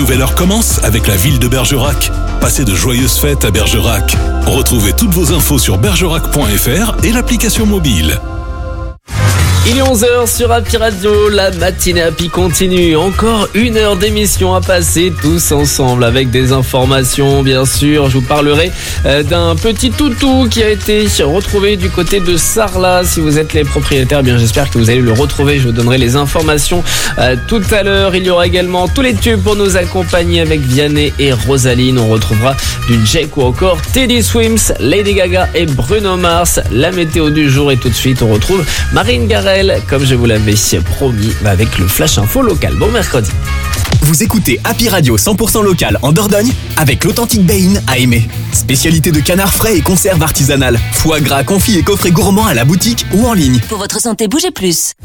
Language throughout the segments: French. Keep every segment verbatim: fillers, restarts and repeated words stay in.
nouvelle heure commence avec la ville de Bergerac. Passez de joyeuses fêtes à Bergerac. Retrouvez toutes vos infos sur bergerac point f r et l'application mobile. Il est onze heures sur Happy Radio, la matinée Happy continue. Encore une heure d'émission à passer tous ensemble avec des informations, bien sûr. Je vous parlerai d'un petit toutou qui a été retrouvé du côté de Sarlat. Si vous êtes les propriétaires, bien j'espère que vous allez le retrouver. Je vous donnerai les informations euh, tout à l'heure. Il y aura également tous les tubes pour nous accompagner avec Vianney et Rosaline. On retrouvera du Jake ou encore Teddy Swims, Lady Gaga et Bruno Mars. La météo du jour et tout de suite on retrouve Marine Garrel, comme je vous l'avais promis, avec le Flash Info local. Bon mercredi. Vous écoutez Happy Radio cent pour cent local en Dordogne avec l'authentique Bein à aimer. Spécialité de canard frais et conserve artisanale. Foie gras, confit et coffret gourmand à la boutique ou en ligne. Pour votre santé, bougez plus.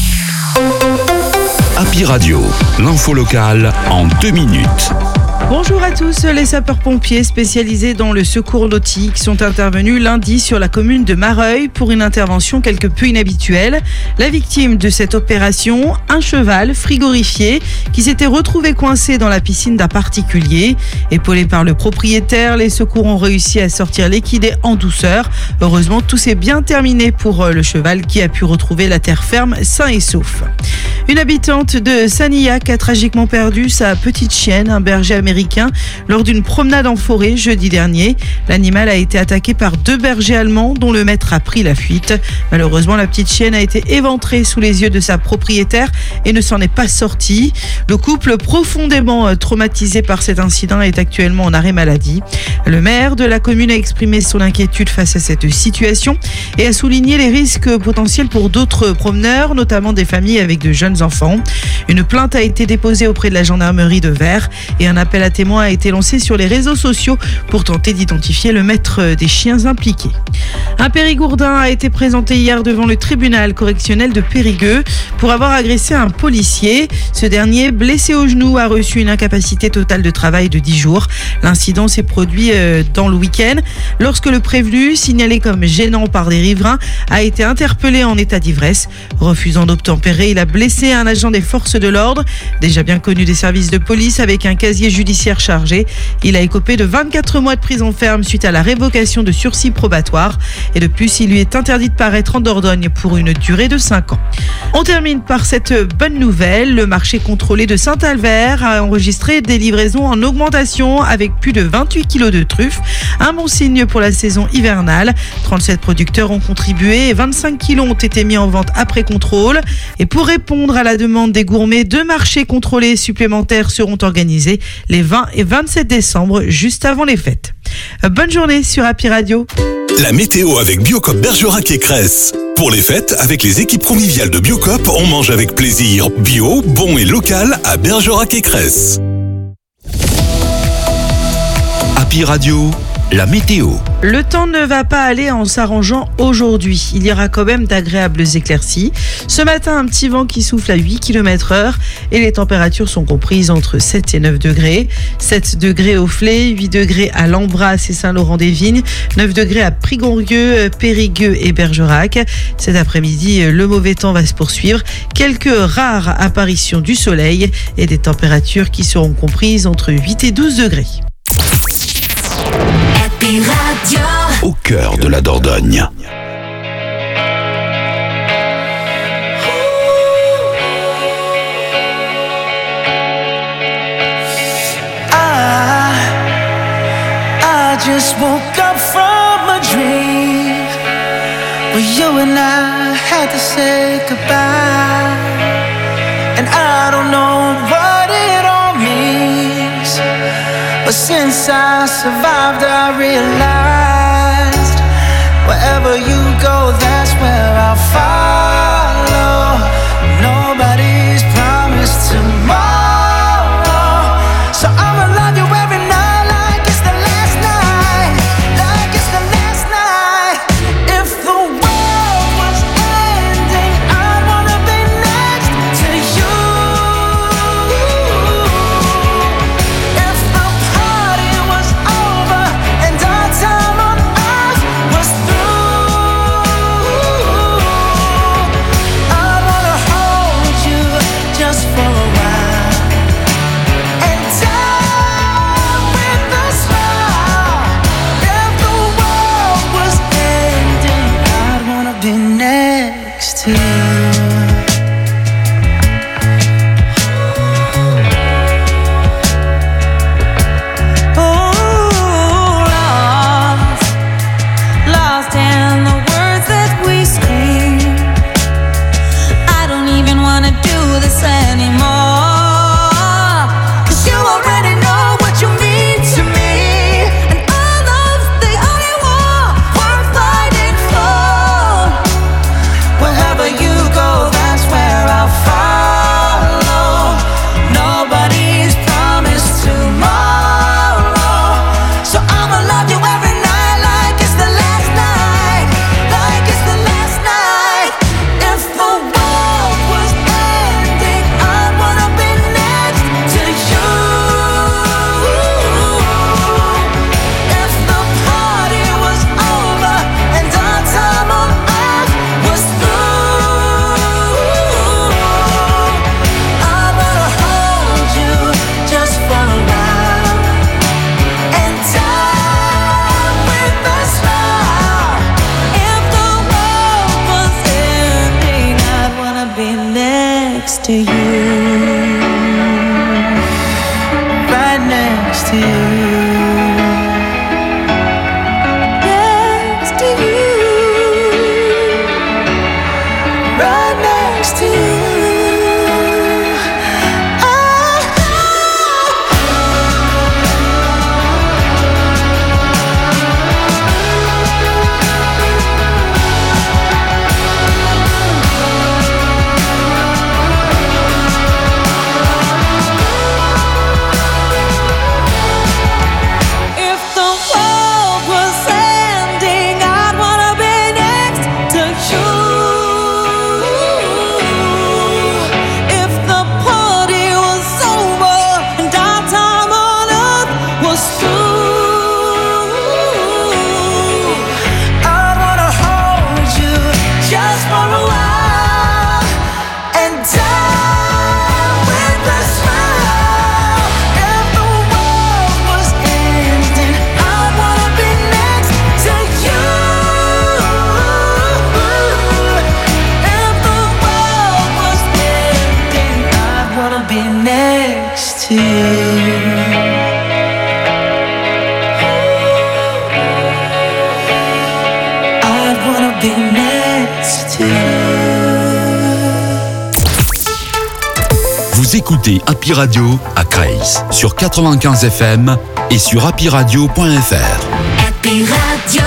Happy Radio, l'info locale en deux minutes. Bonjour à tous, les sapeurs-pompiers spécialisés dans le secours nautique sont intervenus lundi sur la commune de Mareuil pour une intervention quelque peu inhabituelle. La victime de cette opération, un cheval frigorifié qui s'était retrouvé coincé dans la piscine d'un particulier. Épaulé par le propriétaire, les secours ont réussi à sortir l'équidé en douceur. Heureusement, tout s'est bien terminé pour le cheval qui a pu retrouver la terre ferme sain et sauf. Une habitante de Sanillac a tragiquement perdu sa petite chienne, un berger américain, lors d'une promenade en forêt jeudi dernier. L'animal a été attaqué par deux bergers allemands dont le maître a pris la fuite. Malheureusement, la petite chienne a été éventrée sous les yeux de sa propriétaire et ne s'en est pas sortie. Le couple, profondément traumatisé par cet incident, est actuellement en arrêt maladie. Le maire de la commune a exprimé son inquiétude face à cette situation et a souligné les risques potentiels pour d'autres promeneurs, notamment des familles avec de jeunes enfants. Une plainte a été déposée auprès de la gendarmerie de Vers et un appel à témoins a été lancé sur les réseaux sociaux pour tenter d'identifier le maître des chiens impliqués. Un Périgourdin a été présenté hier devant le tribunal correctionnel de Périgueux pour avoir agressé un policier. Ce dernier, blessé au genou, a reçu une incapacité totale de travail de dix jours. L'incident s'est produit dans le week-end lorsque le prévenu, signalé comme gênant par des riverains, a été interpellé en état d'ivresse. Refusant d'obtempérer, il a blessé un agent des forces de l'ordre, déjà bien connu des services de police avec un casier judiciaire chargé. Il a écopé de vingt-quatre mois de prison ferme suite à la révocation de sursis probatoire et de plus, il lui est interdit de paraître en Dordogne pour une durée de cinq ans. On termine par cette bonne nouvelle. Le marché contrôlé de Saint-Albert a enregistré des livraisons en augmentation avec plus de vingt-huit kilos de truffes. Un bon signe pour la saison hivernale. trente-sept producteurs ont contribué et vingt-cinq kilos ont été mis en vente après contrôle. Et pour répondre à la demande des gourmets, deux marchés contrôlés supplémentaires seront organisés les vingt et vingt-sept décembre, juste avant les fêtes. Bonne journée sur Happy Radio. La météo avec Biocop Bergerac et Cresse. Pour les fêtes, avec les équipes conviviales de Biocop, on mange avec plaisir. Bio, bon et local à Bergerac et Cresse. Happy Radio, la météo. Le temps ne va pas aller en s'arrangeant aujourd'hui. Il y aura quand même d'agréables éclaircies. Ce matin, un petit vent qui souffle à huit kilomètres heure et les températures sont comprises entre sept et neuf degrés. sept degrés au Flé, huit degrés à Lambras et Saint-Laurent-des-Vignes, neuf degrés à Prigorieux, Périgueux et Bergerac. Cet après-midi, le mauvais temps va se poursuivre. Quelques rares apparitions du soleil et des températures qui seront comprises entre huit et douze degrés. Happy Radio. Au cœur de la Dordogne. I, I just woke up from a dream where you and I had to say goodbye, and I don't know what it all means. But since I survived, I realized wherever you go, that's where I'll follow. Nobody's promised tomorrow, so I'ma love you every night like it's the last night, like it's the last night. If the world was ending, I wanna be next to you. If the party was over and our time on earth was through, I wanna hold you just for a while. right next to you. Vous écoutez Happy Radio à Creil sur quatre-vingt-quinze F M et sur happy radio point f r. Happy Radio.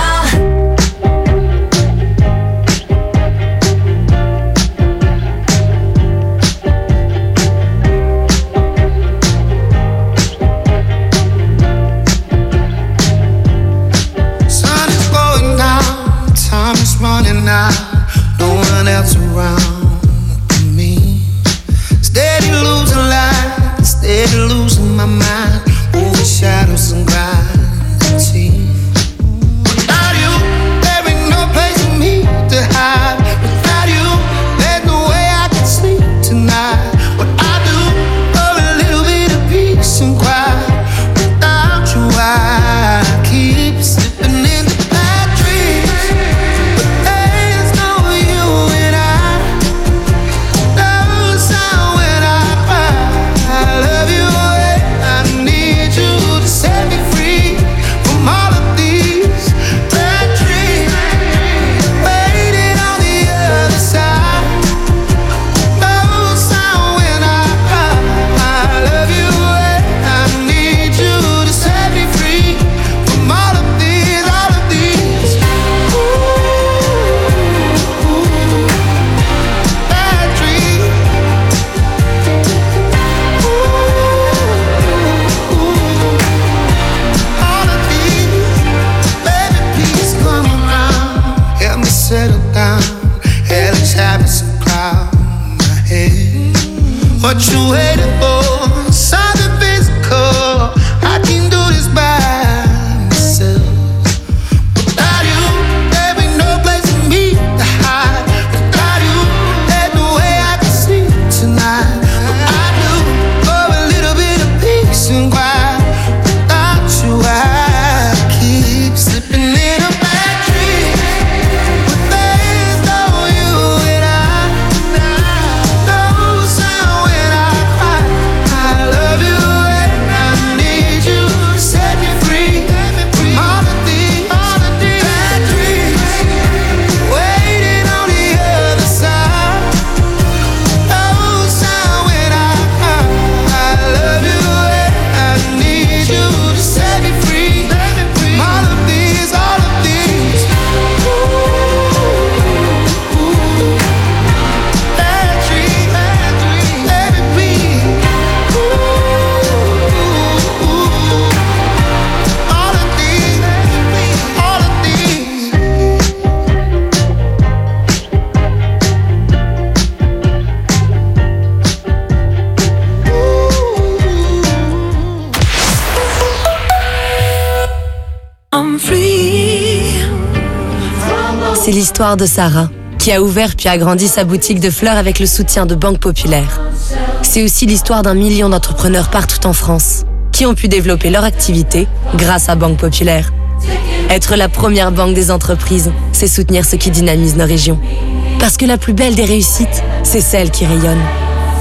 C'est l'histoire de Sarah, qui a ouvert puis agrandi sa boutique de fleurs avec le soutien de Banque Populaire. C'est aussi l'histoire d'un million d'entrepreneurs partout en France, qui ont pu développer leur activité grâce à Banque Populaire. Être la première banque des entreprises, c'est soutenir ce qui dynamise nos régions. Parce que la plus belle des réussites, c'est celle qui rayonne.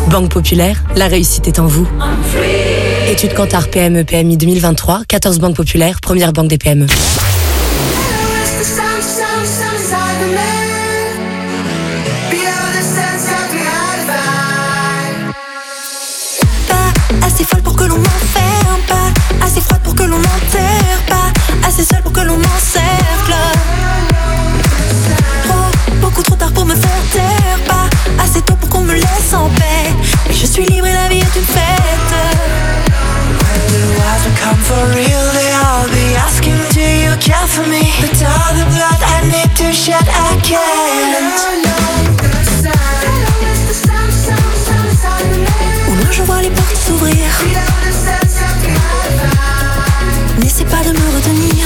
Banque Populaire, la réussite est en vous. Étude Kantar P M E P M I deux mille vingt-trois, quatorze banques populaires, première banque des P M E. Pas assez folle pour que l'on m'enferme, pas assez froide pour que l'on m'enterre, pas assez seule pour que l'on m'encercle. Trop, beaucoup trop tard pour me faire taire, pas assez tôt pour qu'on me laisse en paix. Mais je suis libre et la vie est une fête. When the wise will come for real, they all be asking, do you care for me? But all the blood I need to shed, I can't. Au loin je vois les portes s'ouvrir. N'essaie pas de me retenir.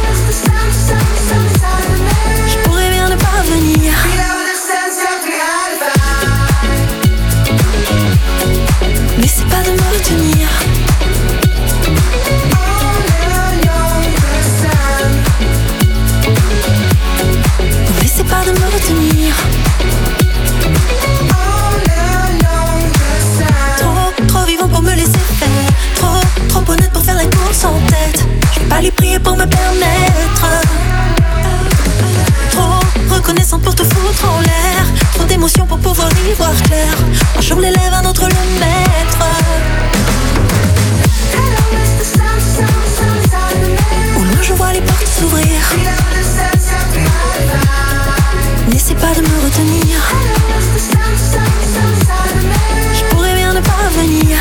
Je pourrais bien ne pas venir. N'essaie pas de me retenir. N'essaie pas de me retenir. Trop, trop vivant pour me laisser faire. Trop, trop honnête pour faire la course en tête. Je vais pas les prier pour me permettre. Trop reconnaissante pour te foutre en l'air. Trop d'émotions pour pouvoir y voir clair. Un jour l'élève, un autre le maître. Au loin je vois les portes s'ouvrir. N'essaie pas de me retenir. Je pourrais bien ne pas venir.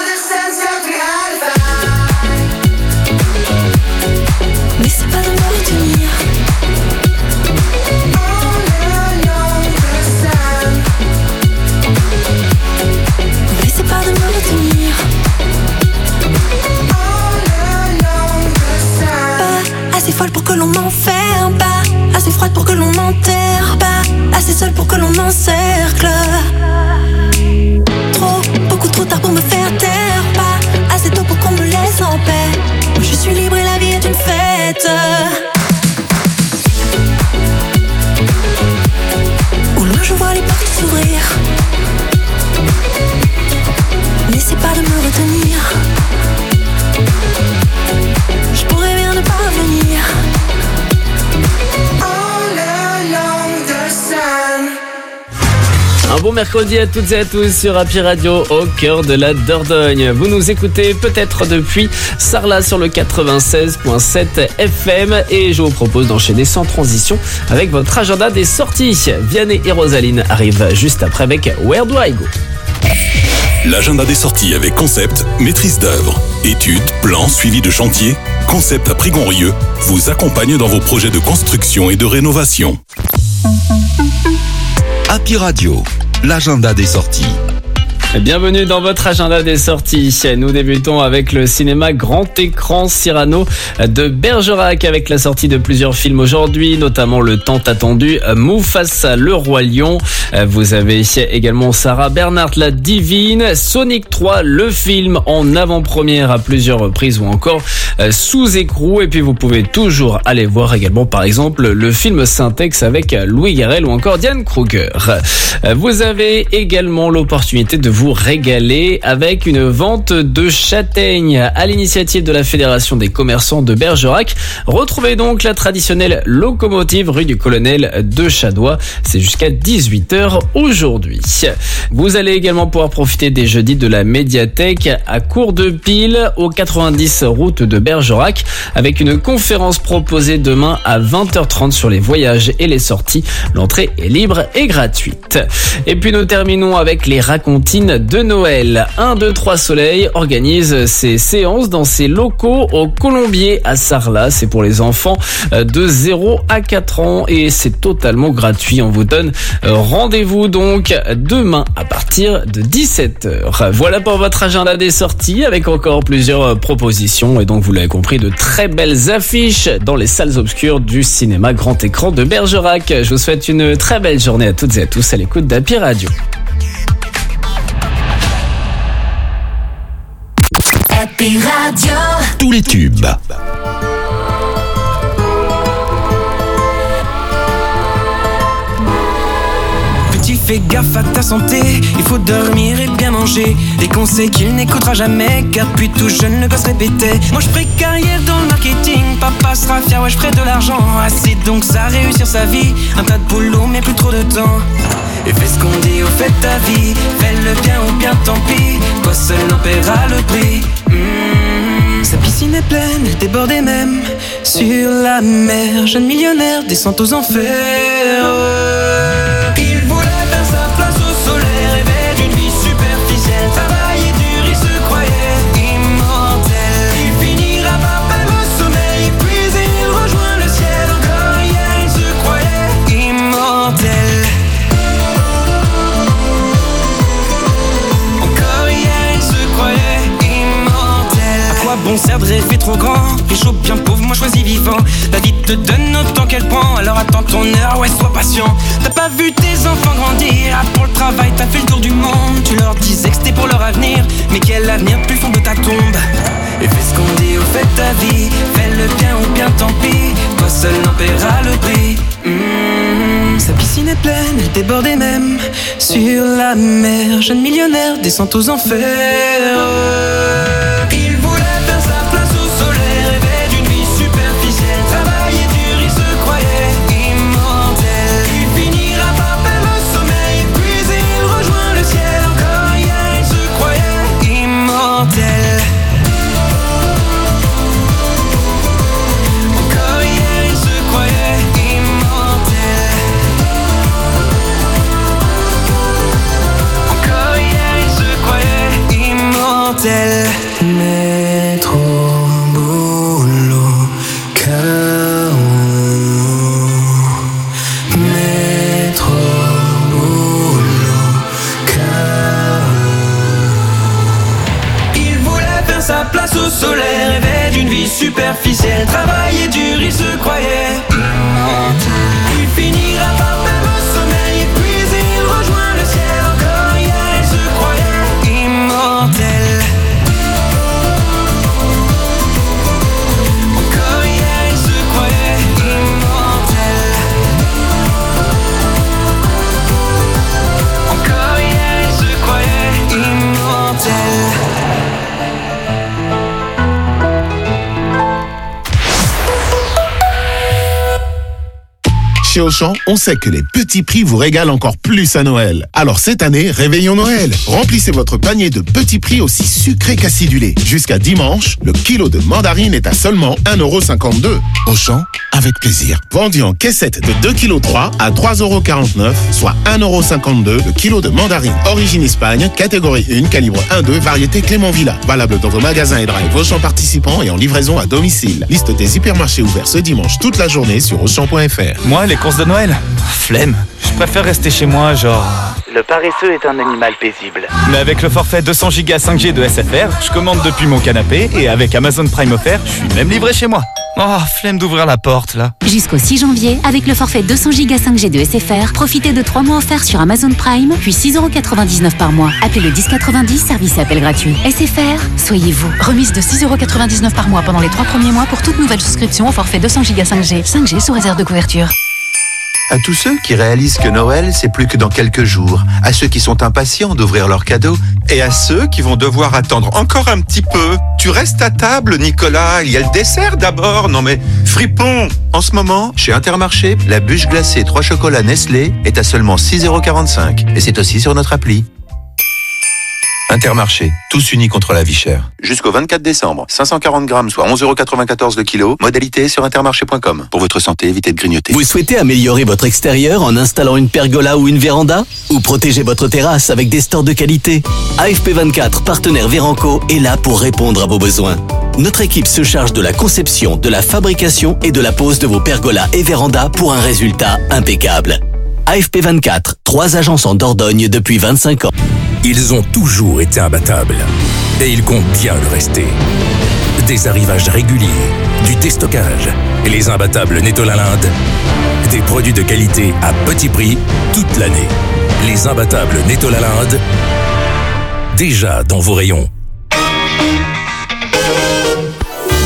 N'essaie pas de me retenir. N'essaie pas de me retenir. Pas assez folle pour que l'on m'enferme, pas assez froide pour que l'on m'enterre, pas assez seule pour que l'on m'encercle. Trop, beaucoup trop tard pour me faire taire, pas assez tôt pour qu'on me laisse en paix. Moi je suis libre et la vie est une fête. Au loin je vois les portes s'ouvrir. N'essaie pas de me retenir. Je pourrais bien ne pas venir. Un bon mercredi à toutes et à tous sur Happy Radio au cœur de la Dordogne. Vous nous écoutez peut-être depuis Sarlat sur le quatre-vingt-seize virgule sept F M et je vous propose d'enchaîner sans transition avec votre agenda des sorties. Vianney et Rosaline arrivent juste après avec Where Do I Go? L'agenda des sorties avec Concept, maîtrise d'œuvre, études, plans, suivi de chantier. Concept à Prigonrieux vous accompagne dans vos projets de construction et de rénovation. Happy Radio, l'agenda des sorties. Bienvenue dans votre agenda des sorties. Nous débutons avec le cinéma grand écran Cyrano de Bergerac avec la sortie de plusieurs films aujourd'hui, notamment le tant attendu Mufasa le Roi Lion. Vous avez également Sarah Bernhardt la Divine, Sonic trois le film en avant-première à plusieurs reprises ou encore sous écrou. Et puis vous pouvez toujours aller voir également par exemple le film Syntex avec Louis Garrel ou encore Diane Kruger. Vous avez également l'opportunité de vous régaler avec une vente de châtaignes à l'initiative de la Fédération des commerçants de Bergerac. Retrouvez donc la traditionnelle locomotive rue du Colonel de Chadois. C'est jusqu'à dix-huit heures aujourd'hui. Vous allez également pouvoir profiter des jeudis de la médiathèque à Cours-de-Pile au quatre-vingt-dix route de Bergerac avec une conférence proposée demain à vingt heures trente sur les voyages et les sorties. L'entrée est libre et gratuite. Et puis nous terminons avec les racontines de Noël. un, deux, trois Soleil organise ses séances dans ses locaux au Colombier à Sarlat. C'est pour les enfants de zéro à quatre ans et c'est totalement gratuit. On vous donne rendez-vous donc demain à partir de dix-sept heures. Voilà pour votre agenda des sorties avec encore plusieurs propositions et donc vous l'avez compris, de très belles affiches dans les salles obscures du cinéma grand écran de Bergerac. Je vous souhaite une très belle journée à toutes et à tous à l'écoute d'Happy Radio. Happy Radio. Tous les tubes. Petit fais gaffe à ta santé. Il faut dormir et bien manger. Des conseils qu'il n'écoutera jamais, car depuis tout jeune le gosse répétait. Moi je ferai carrière dans le marketing. Papa sera fier, ouais je ferai de l'argent. Assez donc ça réussir sa vie. Un tas de boulot mais plus trop de temps. Et fais ce qu'on dit, au fait ta vie. Fais-le bien ou bien tant pis. Toi seul en paiera le prix. Mmh. Sa piscine est pleine, elle débordait même. Sur la mer, jeune millionnaire descend aux enfers. Il voulait faire sa place au soleil, rêvait d'une vie superficielle. Travaillait dur, il se croyait immortel. Il finira par perdre le sommeil, puis il rejoint le ciel. Encore hier, il se croyait immortel. Encore hier, il se croyait immortel. À quoi bon sert de rêver trop grand? Riche ou bien pauvre, moi choisis vivant. La vie te donne autant qu'elle prend, alors attends ton heure, ouais sois patient. T'as pas vu tes enfants grandir, ah, pour le travail t'as fait le tour du monde. Tu leur disais que c'était pour leur avenir, mais quel avenir plus fond de ta tombe. Et fais ce qu'on dit, au fait ta vie. Fais-le bien ou bien tant pis. Toi seul en paiera le prix. Mmh. Sa piscine est pleine, elle débordait même. Sur la mer, jeune millionnaire descend aux enfers. Il voulait faire sa place au soleil, rêvait d'une vie superficielle. Travaillait dur, il se croyait immortel. Il finira par perdre le sommeil, puis il rejoint le ciel. Encore hier, il se croyait immortel. Encore hier, il se croyait immortel. Encore hier, il se croyait immortel. Métro, boulot, chaos. Métro, boulot, chaos. Il voulait faire sa place au soleil, rêvait d'une vie superficielle. Travaillait dur, il se croyait immortel. Il finira par perdre le sommeil, puis il rejoint le ciel. Encore hier, il se croyait immortel. Encore hier, il se croyait immortel. Encore hier, il se croyait immortel. Chez Auchan, on sait que les petits prix vous régalent encore plus à Noël. Alors cette année, réveillons Noël. Remplissez votre panier de petits prix aussi sucrés qu'acidulés. Jusqu'à dimanche, le kilo de mandarine est à seulement un euro cinquante-deux. Auchan, avec plaisir. Vendu en caissette de deux virgule trois kilos à trois euros quarante-neuf, soit un euro cinquante-deux le kilo de mandarine. Origine Espagne, catégorie un, calibre un deux, variété Clément Villa. Valable dans vos magasins et drive Auchan participants et en livraison à domicile. Liste des hypermarchés ouverts ce dimanche toute la journée sur auchan point f r. Moi, les courses de Noël, flemme. Je préfère rester chez moi, genre... Le paresseux est un animal paisible. Mais avec le forfait deux cents gigas cinq G de S F R, je commande depuis mon canapé et avec Amazon Prime offert, je suis même livré chez moi. Oh, flemme d'ouvrir la porte, là. Jusqu'au six janvier, avec le forfait deux cents gigas cinq G de S F R, profitez de trois mois offerts sur Amazon Prime, puis six euros quatre-vingt-dix-neuf par mois. Appelez le dix quatre-vingt-dix, service et appel gratuit. S F R, soyez vous. Remise de six euros quatre-vingt-dix-neuf par mois pendant les trois premiers mois pour toute nouvelle souscription au forfait deux cents gigas cinq G. cinq G sous réserve de couverture. À tous ceux qui réalisent que Noël, c'est plus que dans quelques jours, à ceux qui sont impatients d'ouvrir leurs cadeaux, et à ceux qui vont devoir attendre encore un petit peu. Tu restes à table, Nicolas, il y a le dessert d'abord. Non mais, fripon! En ce moment, chez Intermarché, la bûche glacée trois chocolats Nestlé est à seulement six euros quarante-cinq, et c'est aussi sur notre appli. Intermarché, tous unis contre la vie chère. Jusqu'au vingt-quatre décembre, cinq cent quarante grammes, soit onze euros quatre-vingt-quatorze le kilo. Modalité sur intermarché point com. Pour votre santé, évitez de grignoter. Vous souhaitez améliorer votre extérieur en installant une pergola ou une véranda? Ou protéger votre terrasse avec des stores de qualité? A F P vingt-quatre, partenaire Véranco, est là pour répondre à vos besoins. Notre équipe se charge de la conception, de la fabrication et de la pose de vos pergolas et vérandas pour un résultat impeccable. A F P vingt-quatre, trois agences en Dordogne depuis vingt-cinq ans. Ils ont toujours été imbattables. Et ils comptent bien le rester. Des arrivages réguliers, du déstockage et les imbattables Nettolalinde. Des produits de qualité à petit prix toute l'année. Les imbattables Nettolalinde, déjà dans vos rayons.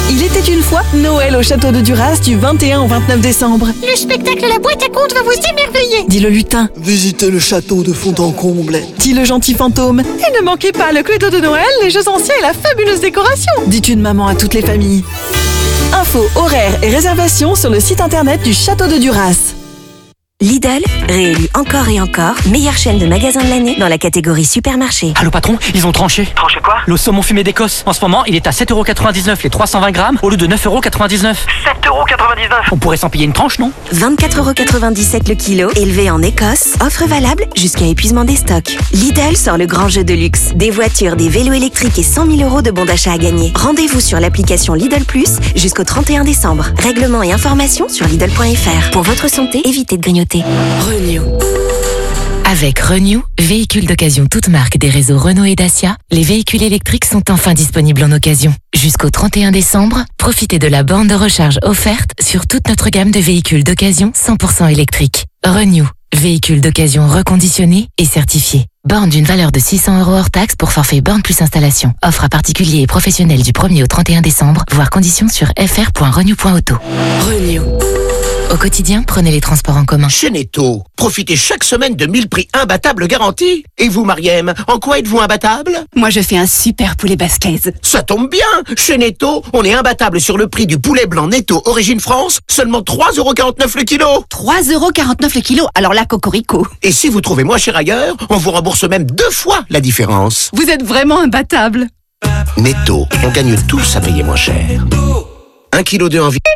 Il était une fois Noël au château de Duras du vingt et un au vingt-neuf décembre. Le spectacle La boîte à contes va vous émerveiller. Dit le lutin. Visitez le château de fond en comble. Dit le gentil fantôme. Et ne manquez pas le Cluedo de Noël, les jeux anciens et la fabuleuse décoration. Dit une maman à toutes les familles. Infos, horaires et réservations sur le site internet du château de Duras. Lidl, réélu encore et encore, meilleure chaîne de magasins de l'année dans la catégorie supermarché. Allô patron, ils ont tranché. Tranché quoi? Le saumon fumé d'Écosse. En ce moment, il est à sept euros quatre-vingt-dix-neuf les trois cent vingt grammes au lieu de neuf euros quatre-vingt-dix-neuf. sept euros quatre-vingt-dix-neuf. On pourrait s'en payer une tranche, non? vingt-quatre euros quatre-vingt-dix-sept le kilo, élevé en Écosse. Offre valable jusqu'à épuisement des stocks. Lidl sort le grand jeu de luxe. Des voitures, des vélos électriques et cent mille euros de bons d'achat à gagner. Rendez-vous sur l'application Lidl Plus jusqu'au trente et un décembre. Règlements et informations sur Lidl point F R. Pour votre santé, évitez de grignoter. Renew. Avec Renew, véhicules d'occasion toutes marques des réseaux Renault et Dacia, les véhicules électriques sont enfin disponibles en occasion. Jusqu'au trente et un décembre, profitez de la borne de recharge offerte sur toute notre gamme de véhicules d'occasion cent pour cent électriques. Renew, véhicules d'occasion reconditionnés et certifiés. Borne d'une valeur de six cents euros hors taxe pour forfait borne plus installation. Offre à particuliers et professionnels du premier au trente et un décembre, voire conditions sur f r point renew point auto. Renew. Au quotidien, prenez les transports en commun. Chez Netto, profitez chaque semaine de mille prix imbattables garantis. Et vous, Mariem, en quoi êtes-vous imbattable? Moi, je fais un super poulet basquez. Ça tombe bien. Chez Netto, on est imbattable sur le prix du poulet blanc Netto Origine France, seulement trois euros quarante-neuf le kilo. trois euros quarante-neuf le kilo, alors là, cocorico. Et si vous trouvez moins cher ailleurs, on vous rembourse même deux fois la différence. Vous êtes vraiment imbattable. Netto, on gagne tous à payer moins cher. Un kilo de envie.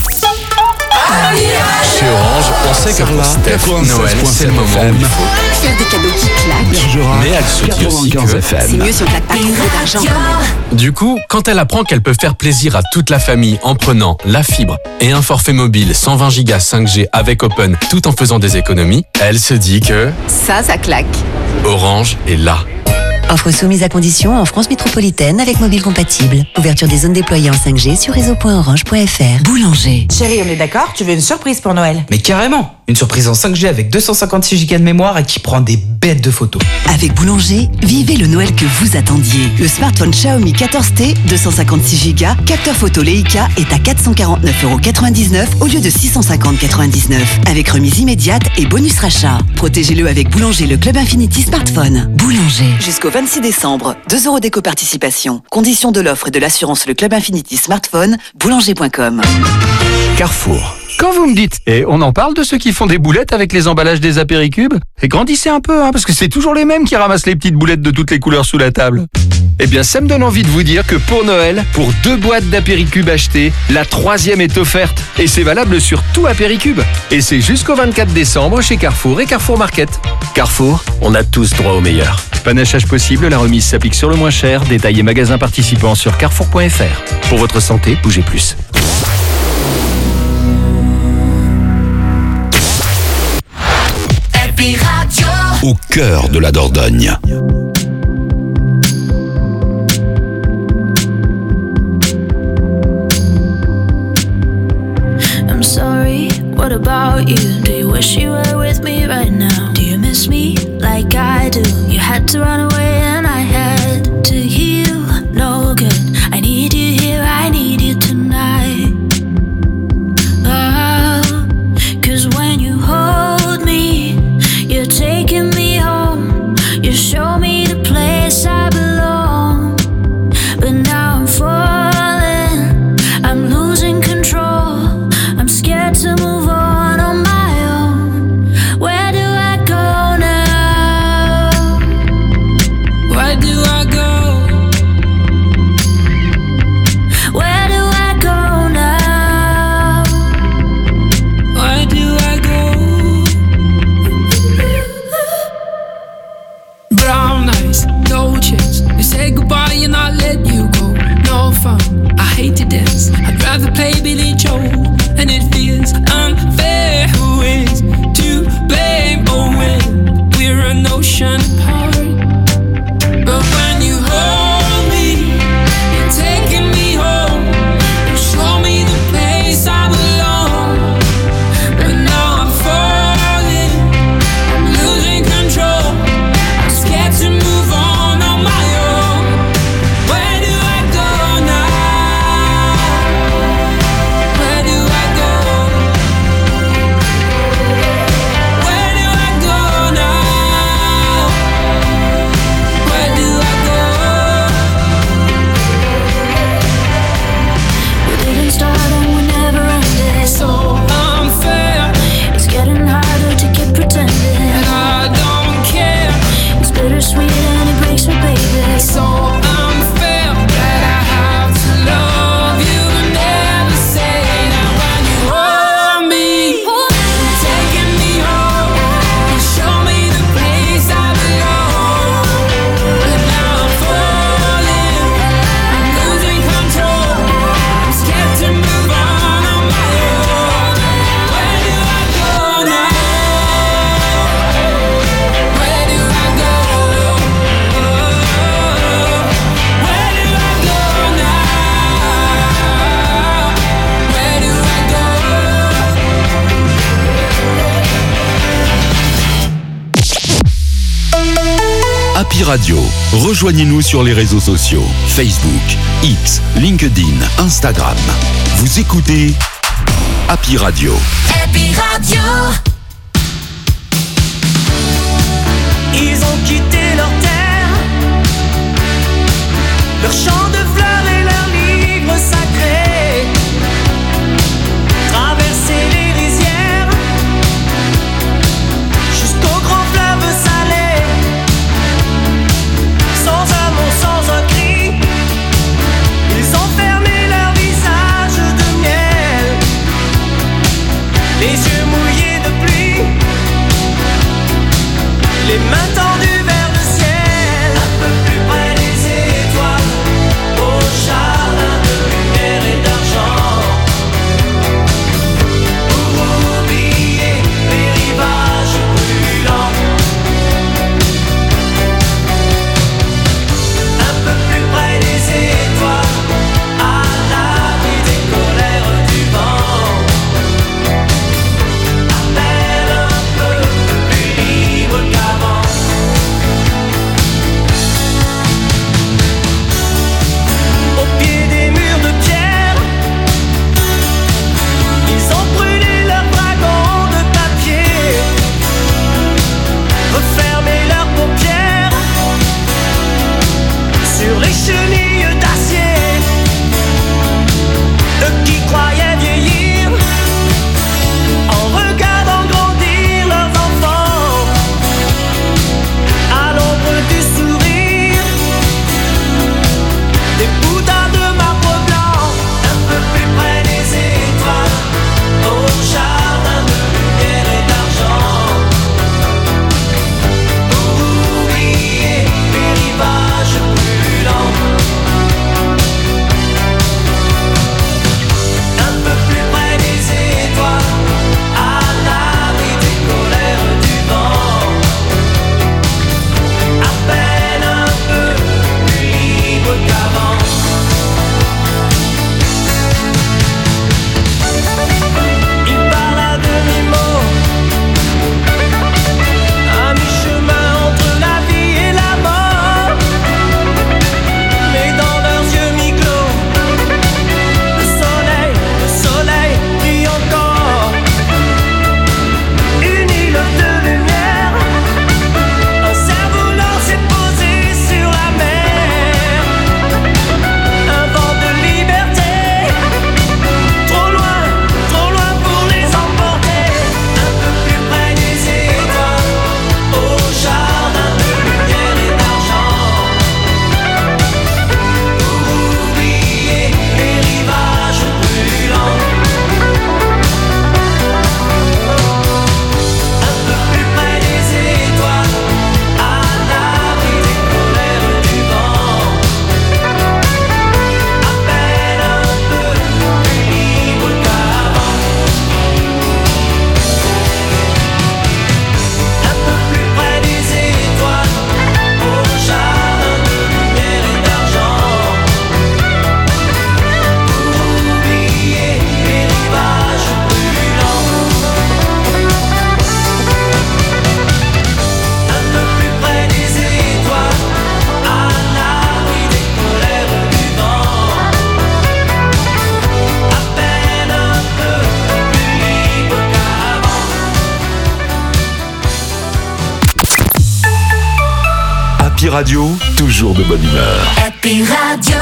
Chez Orange, on sait que pour Steph, Noël, c'est le moment où il faut. Faire des cadeaux qui claquent. Mais elle se dit aussi que c'est mieux si on claque pas trop d'argent quand même. Du coup, quand elle apprend qu'elle peut faire plaisir à toute la famille en prenant la fibre et un forfait mobile cent vingt gigas cinq G avec Open tout en faisant des économies, elle se dit que ça, ça claque. Orange est là. Offre soumise à condition en France métropolitaine avec mobile compatible. Ouverture des zones déployées en cinq G sur réseau point orange point f r. Boulanger. Chérie, on est d'accord? Tu veux une surprise pour Noël? Mais carrément. Une surprise en cinq G avec deux cent cinquante-six gigas de mémoire et qui prend des bêtes de photos. Avec Boulanger, vivez le Noël que vous attendiez. Le smartphone Xiaomi quatorze T, deux cent cinquante-six gigas, capteur photo Leica est à quatre cent quarante-neuf euros quatre-vingt-dix-neuf au lieu de six cent cinquante euros quatre-vingt-dix-neuf. Avec remise immédiate et bonus rachat. Protégez-le avec Boulanger, le Club Infinity Smartphone. Boulanger. Jusqu'au vingt-six décembre, deux euros d'éco-participation. Conditions de l'offre et de l'assurance le Club Infinity Smartphone, boulanger point com. Carrefour. Quand vous me dites, et on en parle de ceux qui font des boulettes avec les emballages des apéricubes, et grandissez un peu, hein, parce que c'est toujours les mêmes qui ramassent les petites boulettes de toutes les couleurs sous la table. Eh bien, ça me donne envie de vous dire que pour Noël, pour deux boîtes d'apéricubes achetées, la troisième est offerte. Et c'est valable sur tout apéricube. Et c'est jusqu'au vingt-quatre décembre chez Carrefour et Carrefour Market. Carrefour, on a tous droit au meilleur. Panachage possible, la remise s'applique sur le moins cher. Détails et magasins participants sur carrefour point f r. Pour votre santé, bougez plus. Au cœur de la Dordogne. I'm sorry, what about you? Do you wish you were with me right now? Do you miss me like I do? You had to run away and I had to heal. No good, I need you here, I need you tonight. Oh, 'cause when you hold me, you're taking me home. You show me the place I belong. But now I'm falling, I'm losing control. I'm scared to move on on my own. Where do I go now? Where do I go? Where do I go now? Where do I go? Brown eyes, no chance. You say goodbye and I let you go. No fun, I hate to dance. I'd rather play Billy Joe. And it feels unfair. Who is to blame? Oh, when we're an ocean apart. But when you hold me, you're taking me home. You show me the place I belong. But now I'm falling, I'm losing control. I'm scared to move on on my own. Where do I go now? Happy Radio. Rejoignez-nous sur les réseaux sociaux. Facebook, X, LinkedIn, Instagram. Vous écoutez Happy Radio. Happy Radio. Ils ont quitté leur terre, leur champ de fleurs et leurs livres sacrés, traversé les rizières jusqu'au grand fleuve salé, sans un mot, sans un cri, ils ont fermé leur visage de miel, les yeux mouillés de pluie, les mains tendues vers le ciel, un peu plus près des étoiles, au jardin de lumière et d'argent, pour oublier les rivages brûlants. Un peu plus près des étoiles, à l'abri des colères du vent, à peine un peu plus libre qu'avant. Au pied des murs de pierre, ils ont brûlé leurs dragons de papier, refermé leurs paupières sur les chenilles d'acier. Eux qui croyaient vieillir en regardant grandir leurs enfants à l'ombre du sourire des bouddhas de marbre blanc, un peu plus près des étoiles, au jardin de lumière et d'argent, pour oublier les rivages brûlants. Un peu plus près des étoiles, à l'abri des colères du vent, à peine un peu plus libre qu'avant. Il parle à demi-mot, à mi-chemin entre la vie et la mort, mais dans leurs yeux mi-clos, le soleil, le soleil brille encore. Une île de lumière, un cerf-volant s'est posé sur la mer, un vent de liberté, trop loin, trop loin pour les emporter. Un peu plus près des étoiles, au jardin de lumière et d'argent, pour oublier les rivages brûlants. Un peu plus près des étoiles, à l'abri des colères du vent, à peine un peu plus libre qu'avant. Un peu plus près des étoiles, au jardin de lumière et d'argent, pour oublier les rivages brûlants. Un peu plus près des étoiles, à l'abri des colères du vent, à peine un peu plus libre qu'avant. Happy Radio, toujours de bonne humeur. Happy Radio.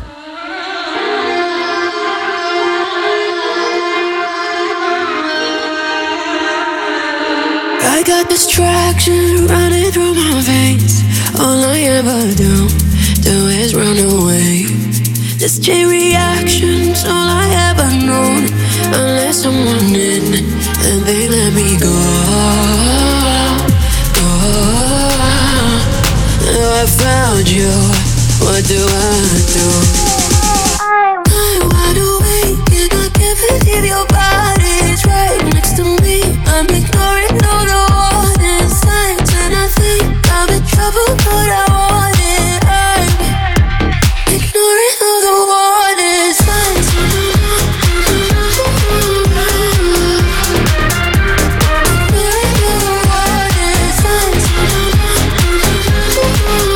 I got distraction running through my veins. All I ever do, do is run away. This chain reaction's all I ever known. Unless someone in and they let me go. Go. Now I found you. What do I do? I'm wide awake and I can't believe your body's right next to me. I'm ignoring all the warning signs and I think I'm in trouble, but I want it. I'm ignoring all the warning signs. Ignoring all the warning signs.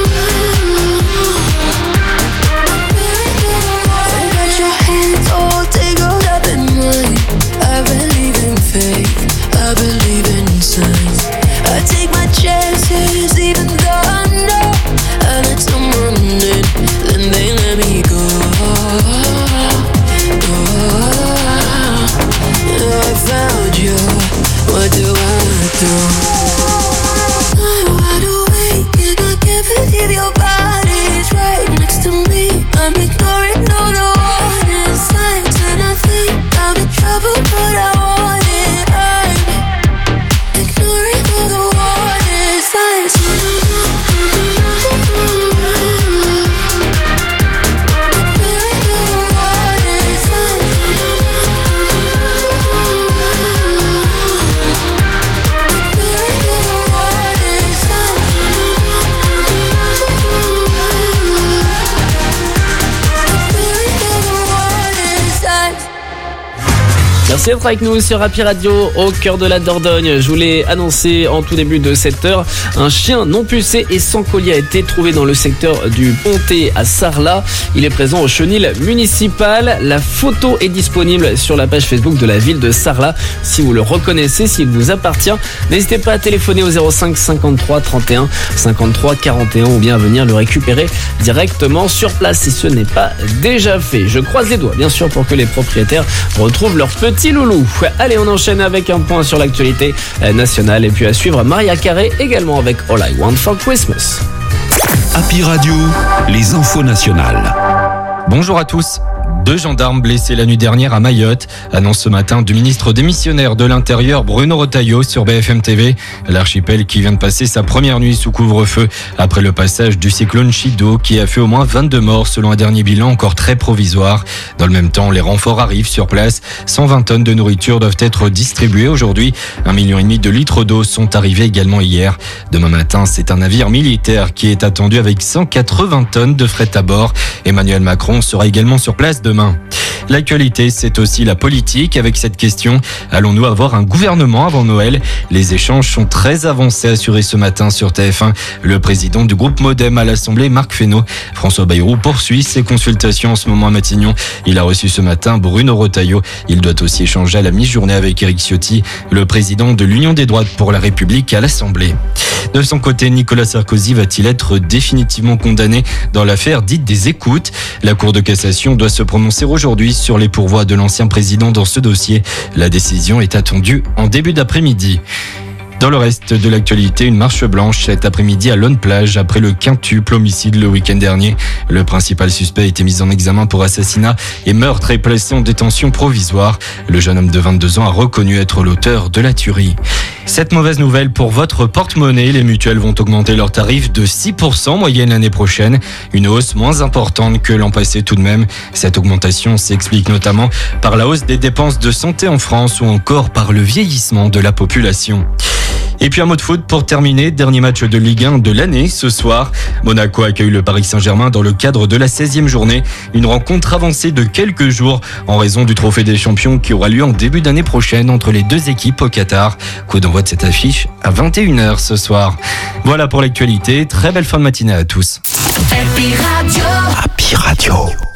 Merci d'être avec nous sur Happy Radio au cœur de la Dordogne. Je vous l'ai annoncé en tout début de cette heure. Un chien non pucé et sans collier a été trouvé dans le secteur du Pontet à Sarlat. Il est présent au chenil municipal. La photo est disponible sur la page Facebook de la ville de Sarlat. Si vous le reconnaissez, s'il vous appartient, n'hésitez pas à téléphoner au zéro cinq cinquante-trois trente et un cinquante-trois quarante et un ou bien à venir le récupérer directement sur place si ce n'est pas déjà fait. Je croise les doigts, bien sûr, pour que les propriétaires retrouvent leur petit loulou. Allez, on enchaîne avec un point sur l'actualité nationale et puis à suivre Maria Carey également avec All I Want for Christmas. Happy Radio, les infos nationales. Bonjour à tous. Deux gendarmes blessés la nuit dernière à Mayotte, annonce ce matin du ministre démissionnaire de l'Intérieur Bruno Retailleau sur B F M T V. L'archipel qui vient de passer sa première nuit sous couvre-feu après le passage du cyclone Chido qui a fait au moins vingt-deux morts selon un dernier bilan encore très provisoire. Dans le même temps, les renforts arrivent sur place. cent vingt tonnes de nourriture doivent être distribuées aujourd'hui. Un million et demi de litres d'eau sont arrivés également hier. Demain matin, c'est un navire militaire qui est attendu avec cent quatre-vingts tonnes de fret à bord. Emmanuel Macron sera également sur place demain. L'actualité, c'est aussi la politique avec cette question. Allons-nous avoir un gouvernement avant Noël ? Les échanges sont très avancés, assurés ce matin sur T F un. Le président du groupe Modem à l'Assemblée, Marc Fesneau. François Bayrou poursuit ses consultations en ce moment à Matignon. Il a reçu ce matin Bruno Retailleau. Il doit aussi échanger à la mi-journée avec Éric Ciotti, le président de l'Union des droites pour la République à l'Assemblée. De son côté, Nicolas Sarkozy va-t-il être définitivement condamné dans l'affaire dite des écoutes ? La Cour de cassation doit se prononcer aujourd'hui sur les pourvois de l'ancien président dans ce dossier. La décision est attendue en début d'après-midi. Dans le reste de l'actualité, une marche blanche cet après-midi à Lonne-Plage après le quintuple homicide le week-end dernier. Le principal suspect a été mis en examen pour assassinat et meurtre et placé en détention provisoire. Le jeune homme de vingt-deux ans a reconnu être l'auteur de la tuerie. Cette mauvaise nouvelle pour votre porte-monnaie, les mutuelles vont augmenter leurs tarifs de six pour cent moyenne l'année prochaine. Une hausse moins importante que l'an passé tout de même. Cette augmentation s'explique notamment par la hausse des dépenses de santé en France ou encore par le vieillissement de la population. Et puis un mot de foot pour terminer, dernier match de Ligue un de l'année ce soir. Monaco accueille le Paris Saint-Germain dans le cadre de la seizième journée. Une rencontre avancée de quelques jours en raison du Trophée des Champions qui aura lieu en début d'année prochaine entre les deux équipes au Qatar. Coup d'envoi de cette affiche à vingt et une heures ce soir. Voilà pour l'actualité, très belle fin de matinée à tous. Happy Radio. Happy Radio.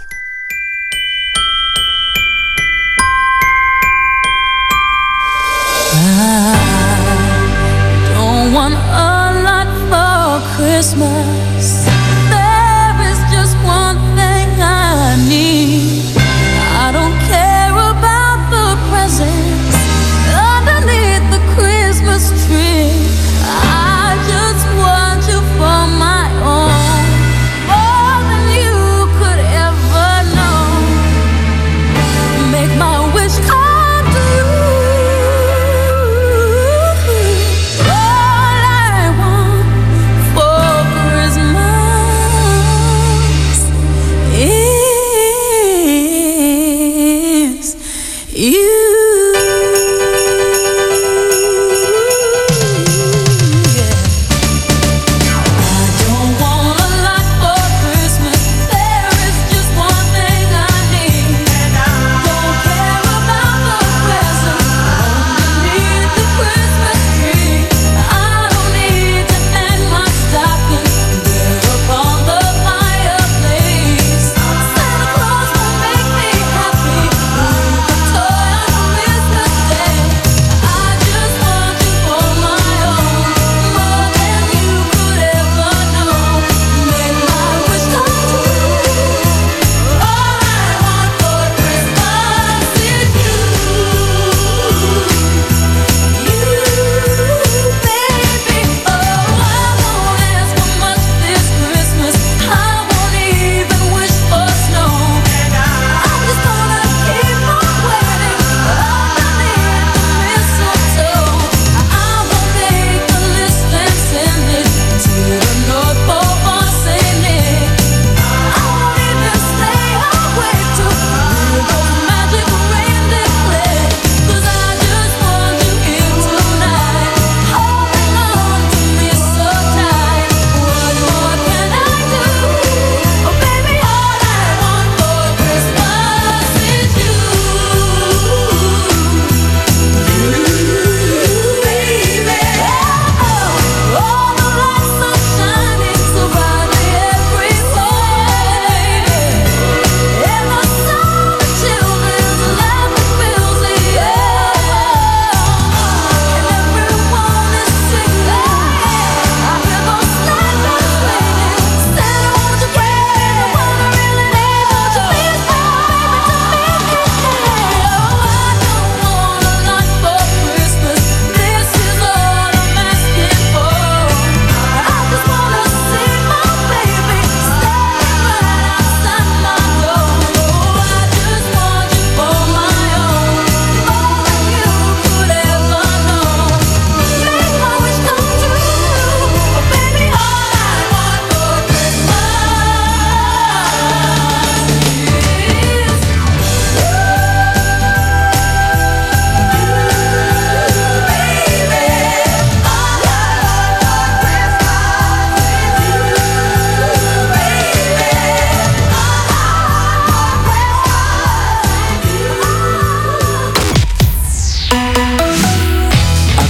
Want a lot for Christmas. There is just one thing I need. I don't care about the presents underneath the Christmas tree. I just want you for my own, more than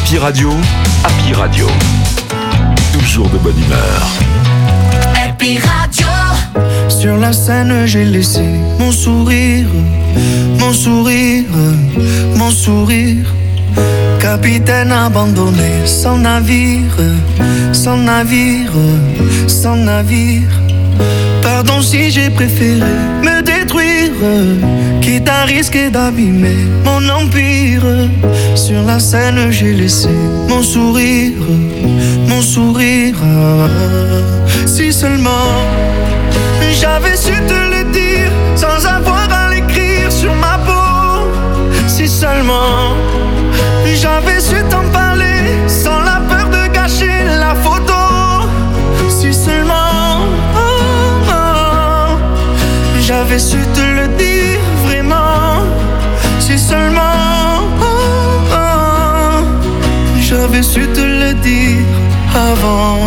Happy Radio, Happy Radio. Toujours de bonne humeur. Happy Radio. Sur la scène, j'ai laissé mon sourire, mon sourire, mon sourire. Capitaine abandonné, sans navire, sans navire, sans navire. Pardon si j'ai préféré me détruire, quitte à risquer d'abîmer mon empire. Sur la scène, j'ai laissé mon sourire, mon sourire. Si seulement j'avais su te le dire sans avoir à l'écrire sur ma peau. Si seulement j'avais su t'en parler sans la peur de gâcher la photo. Si seulement oh, oh, j'avais su te le dire vraiment. Si seulement oh, oh, j'avais su te le dire avant.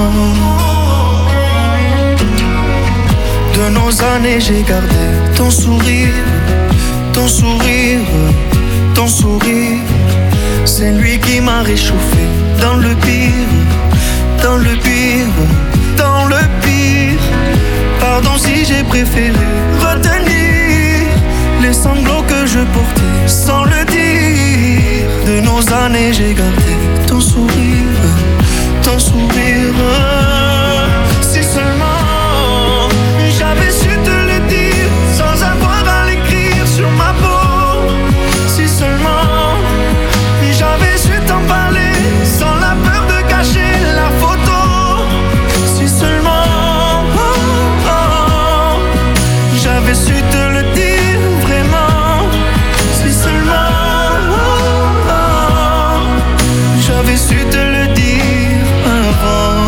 De nos années j'ai gardé ton sourire, ton sourire, ton sourire. C'est lui qui m'a réchauffé dans le pire, dans le pire, dans le pire. Pardon si j'ai préféré retenir les sanglots que je portais sans le dire. De nos années j'ai gardé ton sourire, ton sourire. Si seulement j'avais su te le dire sans avoir à l'écrire sur ma peau. Si seulement j'avais su t'en parler sans la peur de gâcher la photo. Si seulement oh, oh, j'avais su te le dire vraiment. Si seulement oh, oh, j'avais su te le dire avant.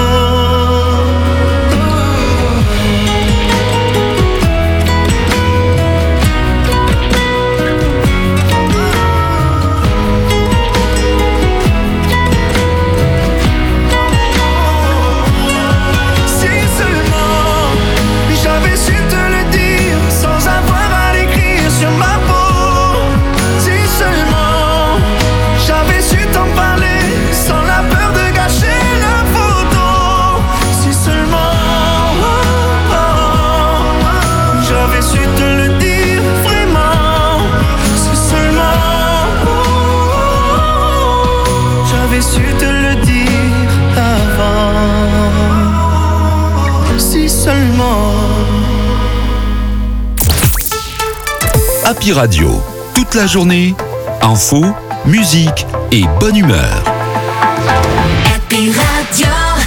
Happy Radio, toute la journée, info, musique et bonne humeur. Happy Radio.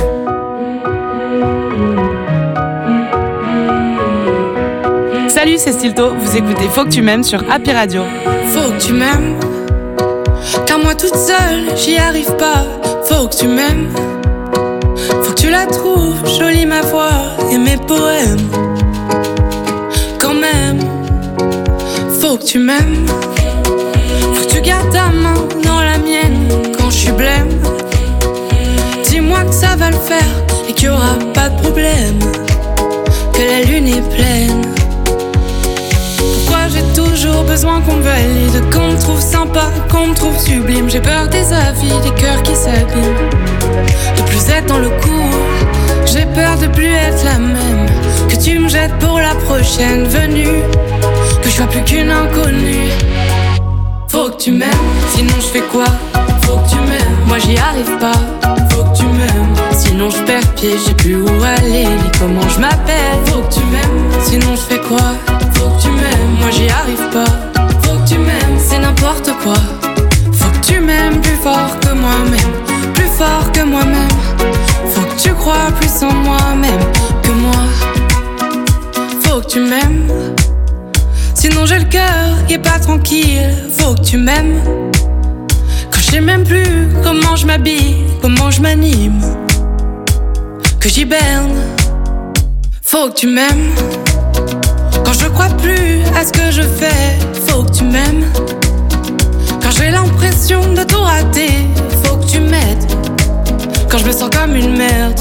Salut, c'est Stilto, vous écoutez Faut que tu m'aimes sur Happy Radio. Faut que tu m'aimes, car moi toute seule, j'y arrive pas. Faut que tu m'aimes, faut que tu la trouves jolie ma voix et mes poèmes. Quand même, faut que tu m'aimes, faut que tu gardes ta main dans la mienne quand je suis blême. Dis-moi que ça va le faire et qu'il y aura pas de problème, que la lune est pleine. Pourquoi j'ai toujours besoin qu'on me valide, qu'on me trouve sympa, qu'on me trouve sublime. J'ai peur des avis, des cœurs qui s'abîment, de plus être dans le coup. J'ai peur de plus être la même, que tu me jettes pour la prochaine venue, que je sois plus qu'une inconnue. Faut que tu m'aimes, sinon je fais quoi? Faut que tu m'aimes, moi j'y arrive pas. Faut que tu m'aimes, sinon je perds pied, j'ai plus où aller ni comment je m'appelle. Faut que tu m'aimes, sinon je fais quoi? Faut que tu m'aimes, moi j'y arrive pas. Faut que tu m'aimes, c'est n'importe quoi. Faut que tu m'aimes plus fort que moi-même, plus fort que moi-même. Faut que tu crois plus en moi-même que moi. Faut que tu m'aimes, sinon j'ai le cœur qui est pas tranquille. Faut que tu m'aimes, quand je sais même plus comment je m'habille, comment je m'anime, que j'hiberne. Faut que tu m'aimes, quand je crois plus à ce que je fais. Faut que tu m'aimes, quand j'ai l'impression de tout rater. Faut que tu m'aides, quand je me sens comme une merde.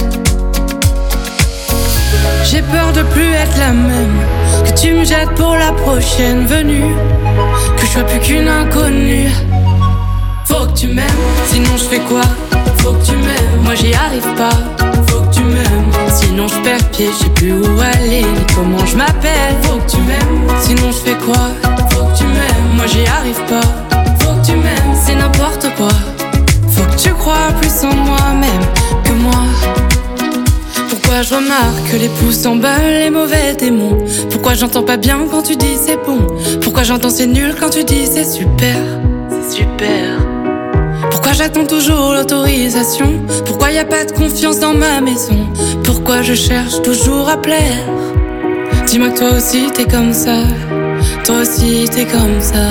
J'ai peur de plus être la même, que tu me jettes pour la prochaine venue, que je sois plus qu'une inconnue. Faut que tu m'aimes, sinon je fais quoi? Faut que tu m'aimes, moi j'y arrive pas. Faut que tu m'aimes, sinon je perds pied, je sais plus où aller ni comment je m'appelle. Faut que tu m'aimes, sinon je fais quoi? Faut que tu m'aimes, moi j'y arrive pas. Faut que tu m'aimes, c'est n'importe quoi. Faut que tu crois plus en moi-même que moi. Pourquoi je remarque que les pouces s'emballent, les mauvais démons? Pourquoi j'entends pas bien quand tu dis c'est bon? Pourquoi j'entends c'est nul quand tu dis c'est super? C'est super. Pourquoi j'attends toujours l'autorisation? Pourquoi y a pas de confiance dans ma maison? Pourquoi je cherche toujours à plaire? Dis-moi que toi aussi t'es comme ça. Toi aussi t'es comme ça.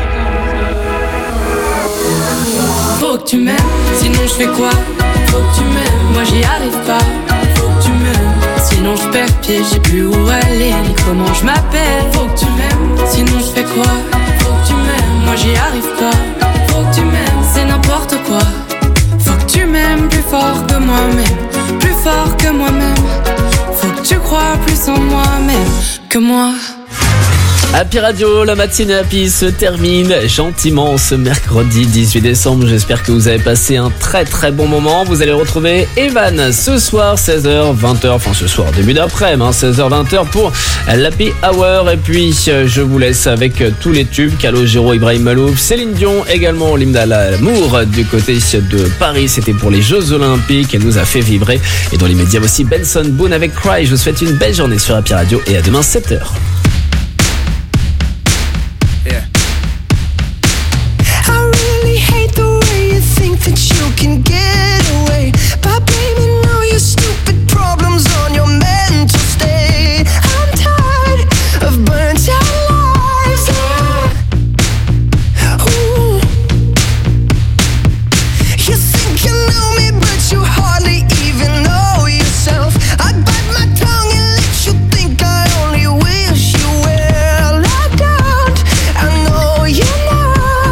Faut que tu m'aimes, sinon je fais quoi? Faut que tu m'aimes, moi j'y arrive pas. Faut que tu m'aimes, sinon je perds pied, je sais plus où aller ni comment je m'appelle. Faut que tu m'aimes, sinon je fais quoi? Faut que tu m'aimes, moi j'y arrive pas. Faut que tu m'aimes, c'est n'importe quoi. Faut que tu m'aimes plus fort que moi-même, plus fort que moi-même. Faut que tu crois plus en moi-même que moi. Happy Radio, la matinée Happy se termine gentiment ce mercredi dix-huit décembre. J'espère que vous avez passé un très très bon moment. Vous allez retrouver Evan ce soir seize heures vingt heures, enfin ce soir début d'après-midi, hein, seize heures vingt heures pour l'Happy Hour. Et puis je vous laisse avec tous les tubes, Calogero, Ibrahim Malouf, Céline Dion, également l'hymne à l'amour du côté de Paris. C'était pour les Jeux Olympiques, elle nous a fait vibrer. Et dans l'immédiat aussi Benson Boone avec Cry. Je vous souhaite une belle journée sur Happy Radio et à demain sept heures. That you can get away by blaming all your stupid problems on your mental state. I'm tired of burnt out lives. Ooh. You think you know me, but you hardly even know yourself. I bite my tongue and let you think I only wish you well. I don't, I know you know.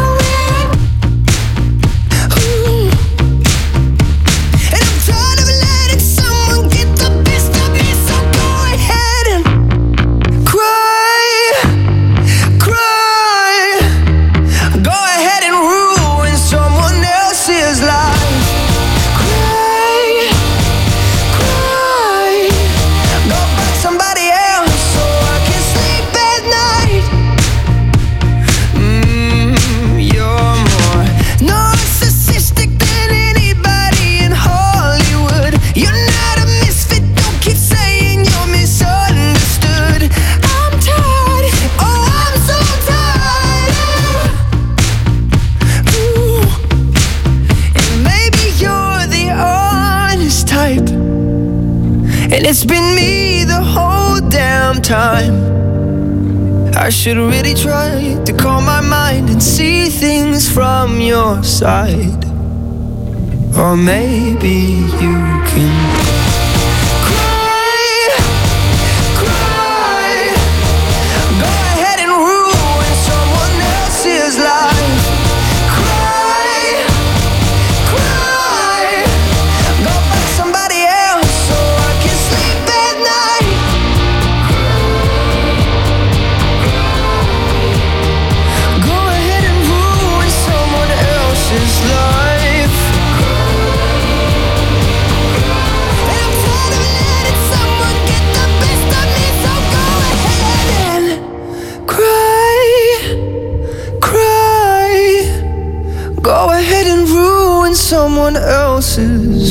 And it's been me the whole damn time. I should really try to calm my mind and see things from your side. Or maybe you can cry, cry. Go ahead and ruin someone else's life. Cry, cry. Go find somebody else so I can sleep at night. Go ahead and ruin someone else's life. Go ahead and ruin someone else's.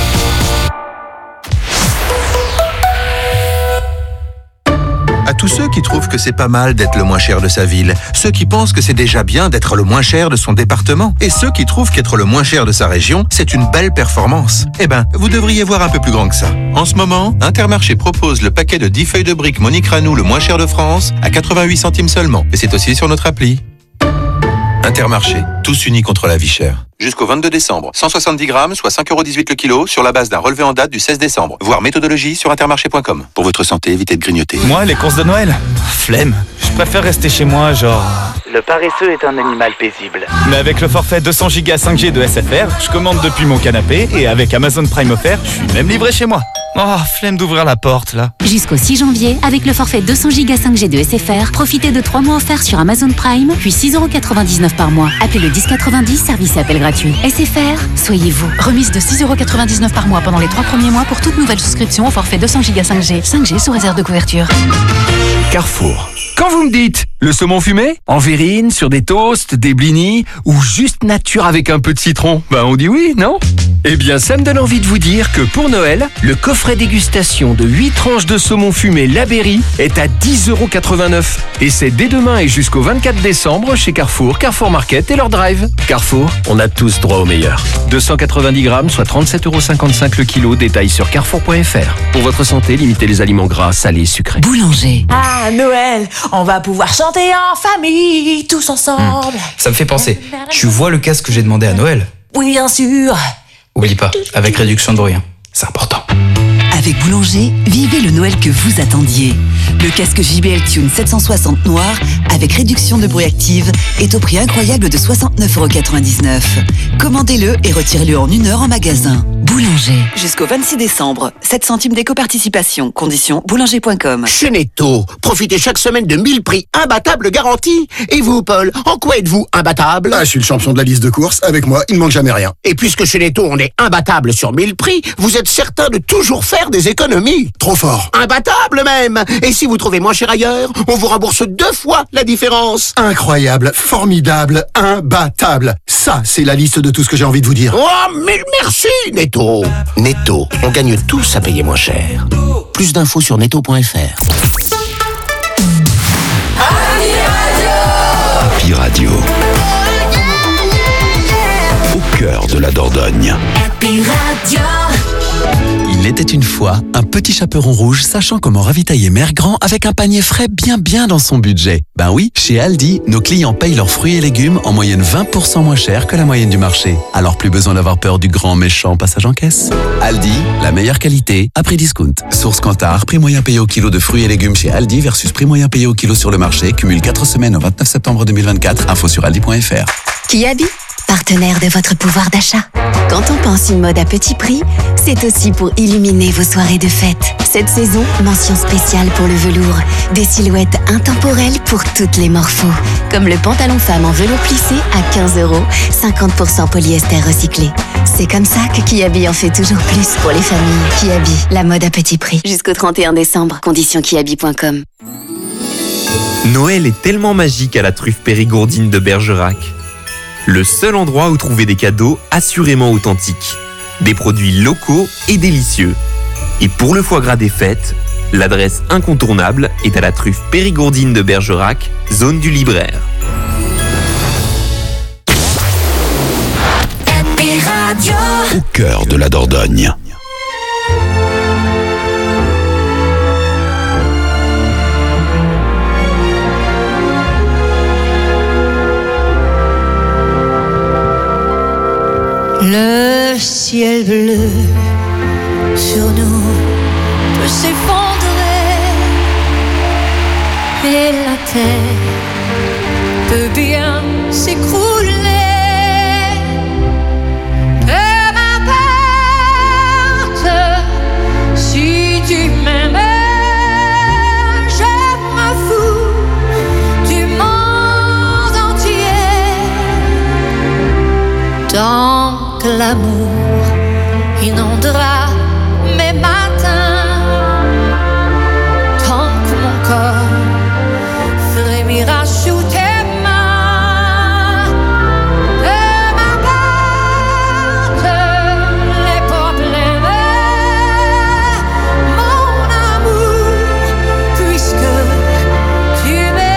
À tous ceux qui trouvent que c'est pas mal d'être le moins cher de sa ville, ceux qui pensent que c'est déjà bien d'être le moins cher de son département, et ceux qui trouvent qu'être le moins cher de sa région, c'est une belle performance. Eh ben, vous devriez voir un peu plus grand que ça. En ce moment, Intermarché propose le paquet de dix feuilles de briques Monique Ranou le moins cher de France à quatre-vingt-huit centimes seulement. Et c'est aussi sur notre appli. Intermarché, tous unis contre la vie chère. Jusqu'au vingt-deux décembre, cent soixante-dix grammes, soit cinq euros dix-huit le kilo, sur la base d'un relevé en date du seize décembre. Voir méthodologie sur intermarché point com. Pour votre santé, évitez de grignoter. Moi, les courses de Noël, flemme. Je préfère rester chez moi, genre... Le paresseux est un animal paisible. Mais avec le forfait deux cents gigas cinq G de S F R, je commande depuis mon canapé et avec Amazon Prime offert, je suis même livré chez moi. Oh, flemme d'ouvrir la porte, là. Jusqu'au six janvier, avec le forfait deux cents giga cinq G de S F R, profitez de trois mois offerts sur Amazon Prime, puis six euros quatre-vingt-dix-neuf par mois. Appelez le dix quatre-vingt-dix, service et appel gratuit. S F R, soyez vous. Remise de six euros quatre-vingt-dix-neuf par mois pendant les trois premiers mois pour toute nouvelle souscription au forfait deux cents giga cinq G. cinq G sous réserve de couverture. Carrefour. Quand vous me dites le saumon fumé, en verrine, sur des toasts, des blinis, ou juste nature avec un peu de citron, ben on dit oui, non? Eh bien, ça me donne envie de vous dire que pour Noël, le coffret dégustation de huit tranches de saumon fumé La Berry est à dix euros quatre-vingt-neuf. Et c'est dès demain et jusqu'au vingt-quatre décembre chez Carrefour, Carrefour Market et leur drive. Carrefour, on a tous droit au meilleur. deux cent quatre-vingt-dix grammes, soit trente-sept euros cinquante-cinq le kilo, détail sur carrefour point f r. Pour votre santé, limitez les aliments gras, salés et sucrés. Boulanger. Ah, Noël, on va pouvoir chanter en famille, tous ensemble. Mmh. Ça me fait penser. Tu vois le casque que j'ai demandé à Noël? Oui, bien sûr. Oublie pas, avec réduction de bruit. Hein. C'est important. Avec Boulanger, vivez le Noël que vous attendiez. Le casque J B L Tune sept cent soixante noir avec réduction de bruit active est au prix incroyable de soixante-neuf euros quatre-vingt-dix-neuf. Commandez-le et retirez-le en une heure en magasin. Boulanger. Jusqu'au vingt-six décembre, sept centimes d'éco-participation. Condition boulanger point com. Chez Netto, profitez chaque semaine de mille prix imbattables garantis. Et vous, Paul, en quoi êtes-vous imbattable? Ah, je suis le champion de la liste de courses. Avec moi, il ne manque jamais rien. Et puisque chez Netto, on est imbattable sur mille prix, vous êtes certain de toujours faire des économies. Trop fort. Imbattable même. Et si vous trouvez moins cher ailleurs, on vous rembourse deux fois la différence. Incroyable, formidable, imbattable. Ça, c'est la liste de tout ce que j'ai envie de vous dire. Oh, mais merci, Netto. Netto, on gagne tous à payer moins cher. Plus d'infos sur netto point f r. Happy Radio. Au cœur de la Dordogne. Happy Radio. Il était une fois un petit chaperon rouge sachant comment ravitailler Mère Grand avec un panier frais bien bien dans son budget. Ben oui, chez Aldi, nos clients payent leurs fruits et légumes en moyenne vingt pour cent moins cher que la moyenne du marché. Alors plus besoin d'avoir peur du grand méchant passage en caisse. Aldi, la meilleure qualité à prix discount. Source Kantar, prix moyen payé au kilo de fruits et légumes chez Aldi versus prix moyen payé au kilo sur le marché. Cumule quatre semaines au vingt-neuf septembre deux mille vingt-quatre. Info sur aldi point f r. Kiabi, partenaire de votre pouvoir d'achat. Quand on pense une mode à petit prix, c'est aussi pour illuminer vos soirées de fête. Cette saison, mention spéciale pour le velours. Des silhouettes intemporelles pour toutes les morphos. Comme le pantalon femme en velours plissé à quinze euros, cinquante pour cent polyester recyclé. C'est comme ça que Kiabi en fait toujours plus pour les familles. Kiabi, la mode à petit prix. Jusqu'au trente et un décembre, conditions kiabi point com. Noël est tellement magique à la truffe périgourdine de Bergerac. Le seul endroit où trouver des cadeaux assurément authentiques, des produits locaux et délicieux. Et pour le foie gras des fêtes, l'adresse incontournable est à la truffe périgourdine de Bergerac, zone du Libraire. Happy Radio. Au cœur de la Dordogne. Le ciel bleu sur nous peut s'effondrer et la terre peut bien s'écrouler. Peu m'importe si tu m'aimes, je m'en fous du monde entier. Tant que l'amour inondera mes matins, tant que mon corps frémira sous tes mains. Peu m'importe les problèmes, mon amour, puisque tu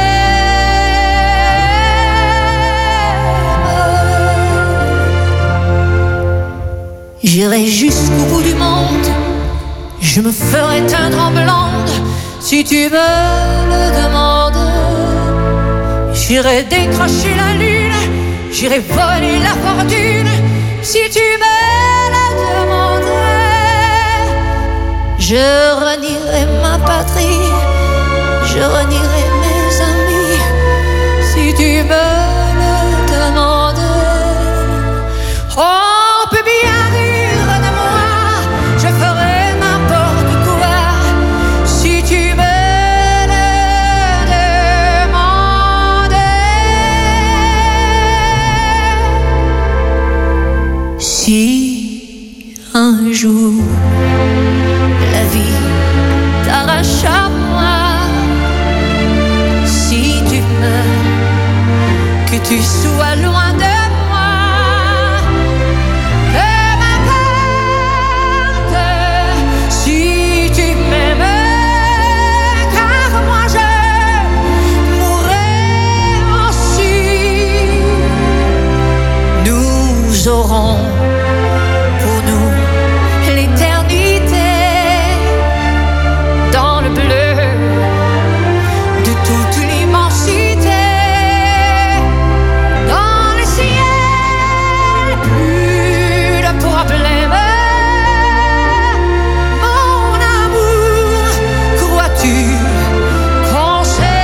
m'aimes. J'irai jusqu'au bout du monde, je me ferai teindre en blonde si tu me le demandes. J'irai décrocher la lune, j'irai voler la fortune si tu me le demandes. Je renierai ma patrie, je renierai mes amis si tu me le demandes. On peut bien rire de moi, je ferai n'importe tu sois loin de moi. Peu m'importe si tu m'aimes, car moi je mourrai aussi. Nous aurons pour nous l'éternité dans le bleu de toute l'immensité, dans le ciel, plus de problème. Mon amour, crois-tu qu'on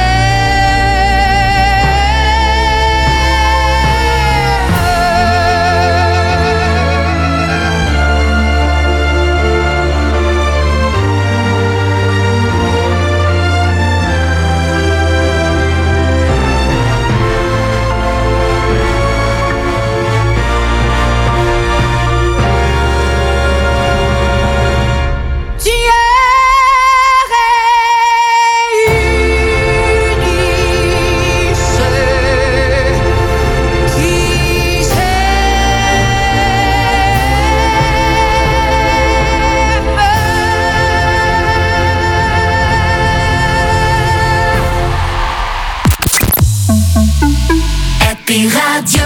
Happy Radio.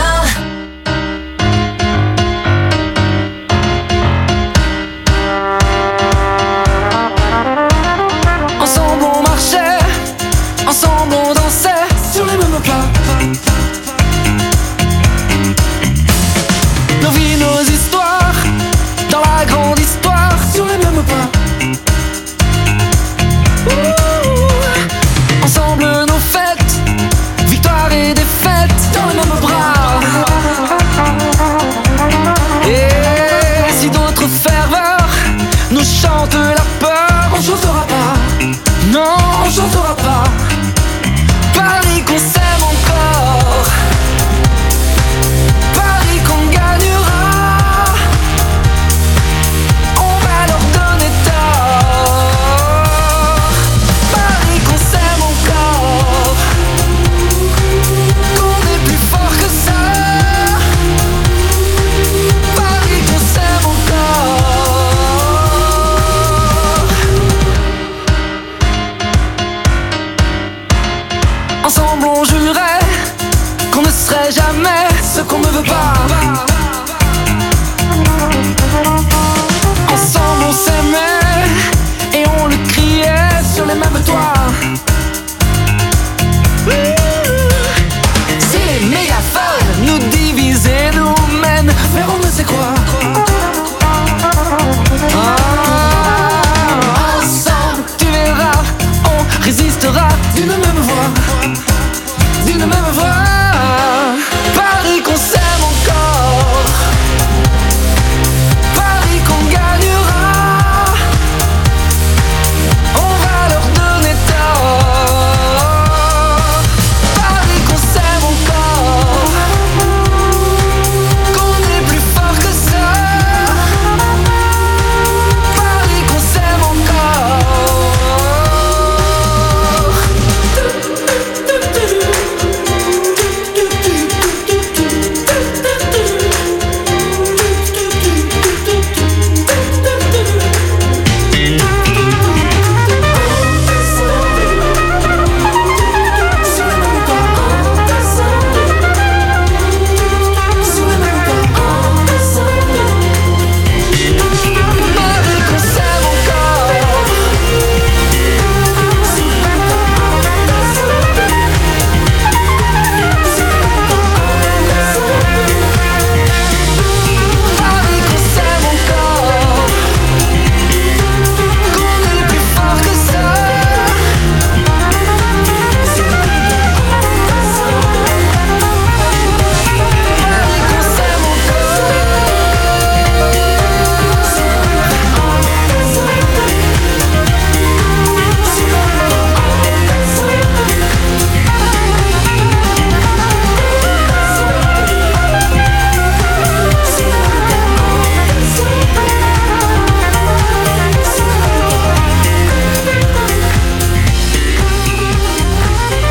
Ensemble on marchait, ensemble on dansait sur les mêmes pas. Nos vies, nos histoires, dans la grande histoire sur les mêmes pas. Ouh. Ensemble nos fêtes, victoire et défaite dans les mêmes bras. Et si d'autres ferveurs nous chantent la peur, on chantera pas. Non, on chantera pas. Paris qu'on s'aime encore, Paris qu'on gagnera. On va leur donner tort. Paris qu'on s'aime encore, qu'on est plus fort que ça. Paris qu'on s'aime encore. Ensemble on jurait qu'on ne serait jamais ce qu'on ne veut pas. Ensemble on s'aimait et on le criait sur les mêmes toits. Si les mégaphones nous divisent et nous mènent vers on ne sait quoi. Ah, ensemble tu verras, on résistera d'une même voix, d'une même voix.